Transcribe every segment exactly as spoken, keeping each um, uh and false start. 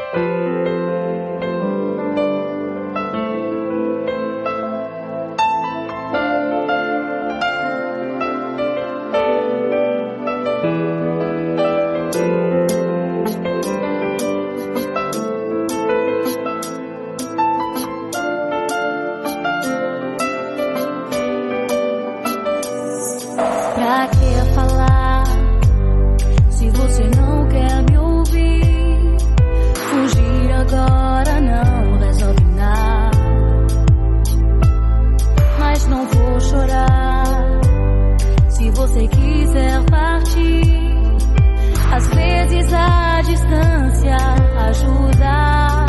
Pra que falar se você não quer me ouvir? Fugir agora não resolve nada, mas não vou chorar se você quiser partir. Às vezes a distância ajuda,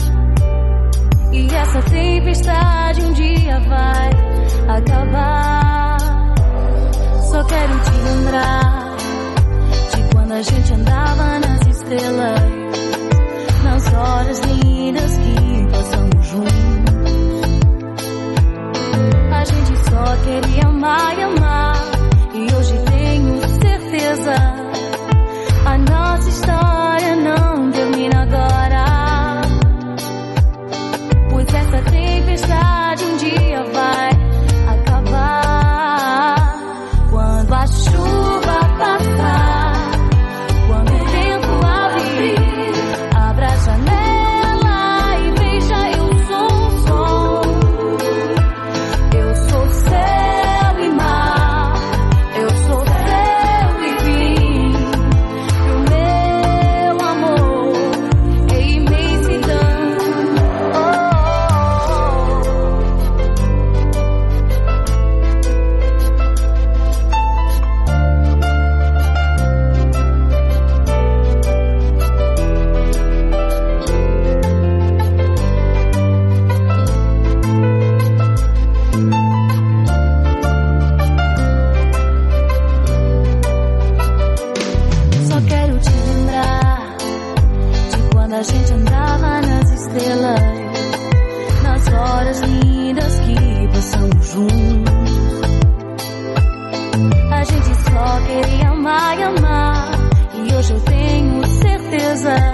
e essa tempestade um dia vai acabar. Só quero te lembrar de quando a gente andava nas estrelas, nas horas lindas que passamos juntos. A gente só queria amar e amar, e hoje tenho certeza a nossa história não termina agora, pois essa tempestade um dia vai acabar. Quando a chuva passar, quando o tempo abrir, abra a janela e veja, eu sou o som. Eu sou céu e mar, eu sou céu e fim. E o meu amor é imensidão. Oh, oh, oh. Só quero te lembrar de quando a gente andava nas estrelas, nas horas lindas que passamos juntos. A gente só queria amar e amar, e hoje eu tenho certeza